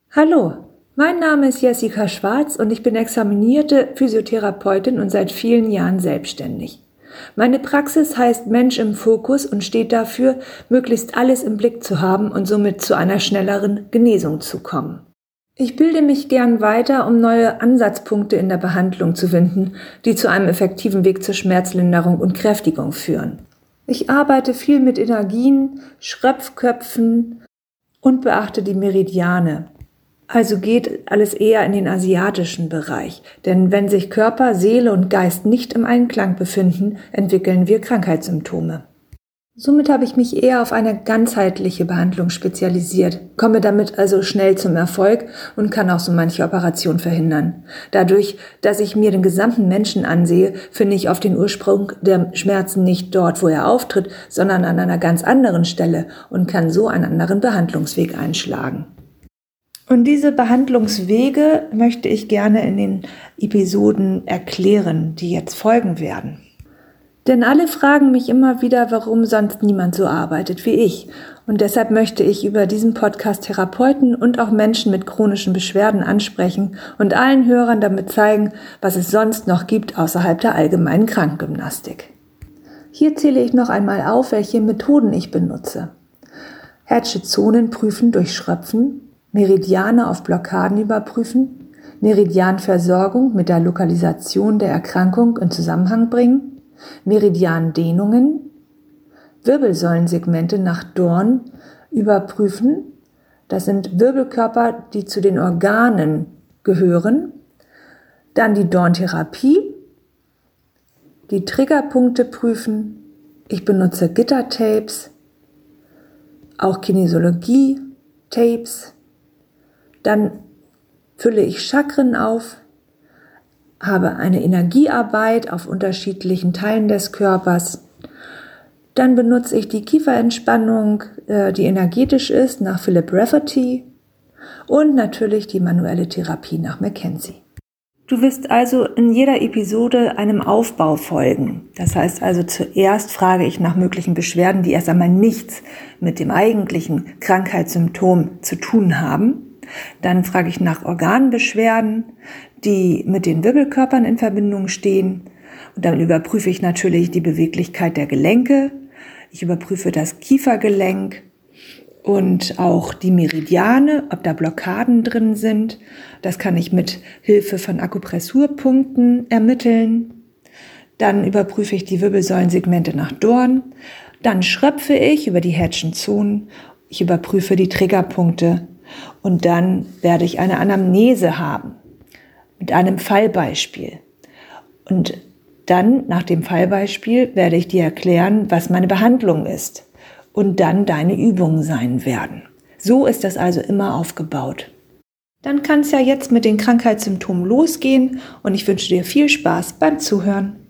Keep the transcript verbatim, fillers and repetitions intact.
Hallo, mein Name ist Jessica Schwarz und ich bin examinierte Physiotherapeutin und seit vielen Jahren selbstständig. Meine Praxis heißt Mensch im Fokus und steht dafür, möglichst alles im Blick zu haben und somit zu einer schnelleren Genesung zu kommen. Ich bilde mich gern weiter, um neue Ansatzpunkte in der Behandlung zu finden, die zu einem effektiven Weg zur Schmerzlinderung und Kräftigung führen. Ich arbeite viel mit Energien, Schröpfköpfen und beachte die Meridiane. Also geht alles eher in den asiatischen Bereich, denn wenn sich Körper, Seele und Geist nicht im Einklang befinden, entwickeln wir Krankheitssymptome. Somit habe ich mich eher auf eine ganzheitliche Behandlung spezialisiert, komme damit also schnell zum Erfolg und kann auch so manche Operation verhindern. Dadurch, dass ich mir den gesamten Menschen ansehe, finde ich oft den Ursprung der Schmerzen nicht dort, wo er auftritt, sondern an einer ganz anderen Stelle und kann so einen anderen Behandlungsweg einschlagen. Und diese Behandlungswege möchte ich gerne in den Episoden erklären, die jetzt folgen werden. Denn alle fragen mich immer wieder, warum sonst niemand so arbeitet wie ich. Und deshalb möchte ich über diesen Podcast Therapeuten und auch Menschen mit chronischen Beschwerden ansprechen und allen Hörern damit zeigen, was es sonst noch gibt außerhalb der allgemeinen Krankengymnastik. Hier zähle ich noch einmal auf, welche Methoden ich benutze. Hertzsche Zonen prüfen durch Schröpfen, Meridiane auf Blockaden überprüfen, Meridianversorgung mit der Lokalisation der Erkrankung in Zusammenhang bringen, Meridiandehnungen, Wirbelsäulensegmente nach Dorn überprüfen, das sind Wirbelkörper, die zu den Organen gehören, dann die Dorntherapie, die Triggerpunkte prüfen, ich benutze Gittertapes, auch Kinesiologie, Tapes. Dann fülle ich Chakren auf, habe eine Energiearbeit auf unterschiedlichen Teilen des Körpers. Dann benutze ich die Kieferentspannung, die energetisch ist, nach Philip Rafferty und natürlich die manuelle Therapie nach McKenzie. Du wirst also in jeder Episode einem Aufbau folgen. Das heißt also, zuerst frage ich nach möglichen Beschwerden, die erst einmal nichts mit dem eigentlichen Krankheitssymptom zu tun haben. Dann frage ich nach Organbeschwerden, die mit den Wirbelkörpern in Verbindung stehen. Und dann überprüfe ich natürlich die Beweglichkeit der Gelenke. Ich überprüfe das Kiefergelenk und auch die Meridiane, ob da Blockaden drin sind. Das kann ich mit Hilfe von Akupressurpunkten ermitteln. Dann überprüfe ich die Wirbelsäulensegmente nach Dorn. Dann schröpfe ich über die Hertzschen Zonen. Ich überprüfe die Triggerpunkte. Und dann werde ich eine Anamnese haben mit einem Fallbeispiel. Und dann, nach dem Fallbeispiel, werde ich dir erklären, was meine Behandlung ist und dann deine Übungen sein werden. So ist das also immer aufgebaut. Dann kann es ja jetzt mit den Krankheitssymptomen losgehen und ich wünsche dir viel Spaß beim Zuhören.